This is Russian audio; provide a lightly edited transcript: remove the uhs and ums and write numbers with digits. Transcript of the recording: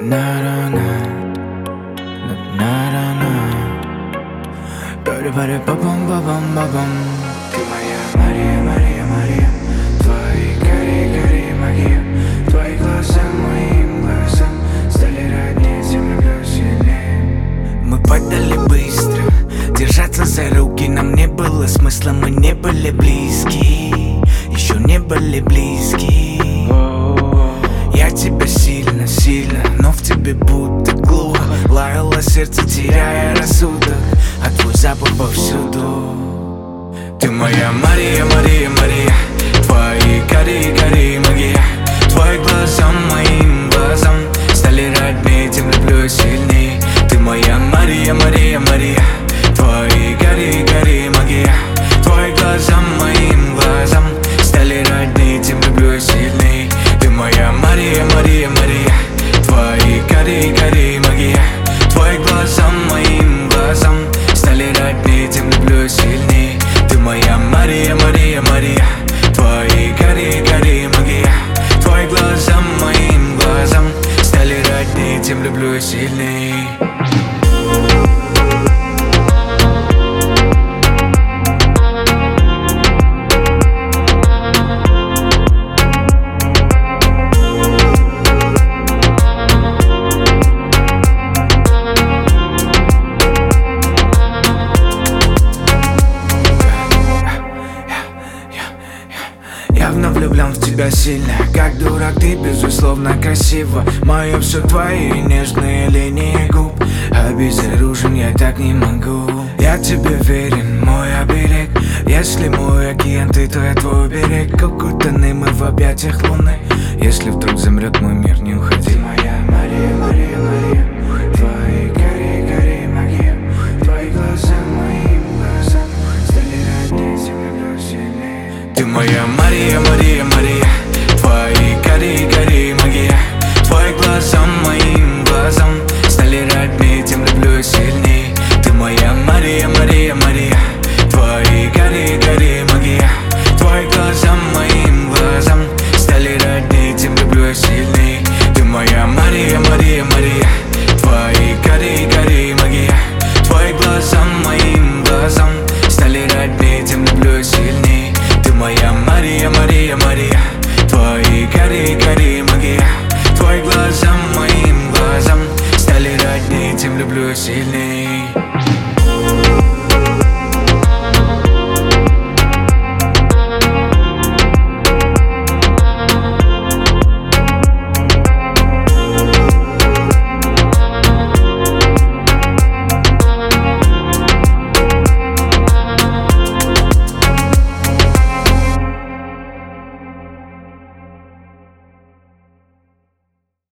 на-на-на, на-на-на. Пари-пари-па-пам-па-пам-па-пам. Ты моя Мария, Мария, Мария. Твои кори-кори магия. Твои глаза моим глазам стали роднее, землю плюс сильнее. Мы падали быстро, держаться за руки нам не было смысла. Мы не были близки, еще не были близки. Я тебя сильно, сильно, но в тебе будто глухо. Лаяло сердце, теряя рассудок, а твой запах повсюду. Ты моя Мария, Мария, Мария. Твои кори-кори магия. Твои глаза моим глазам стали роднее, тем люблю сильней. Ты моя Мария, Мария, Мария. Твои кори-кори магия. Твои глаза моим глазам стали роднее, тем люблю сильней. Ты моя Мария, Мария, Мария. Твои кори-кори магия. Твои глаза моим глазам стали роднее, тем люблю сильней. Ты моя Мария, Мария, Мария. Твои кори-кори магия. Твои глаза моим глазам стали роднее, тем люблю сильней. Явно влюблен в тебя сильно, как дурак, ты безусловно красива. Мое все твои нежные линии губ. Обезоружен я так не могу. Я тебе верен, мой оберег. Если мой океан, ты, то я твой берег. Как утоны мы в объятиях луны. Если вдруг замрет мой мир,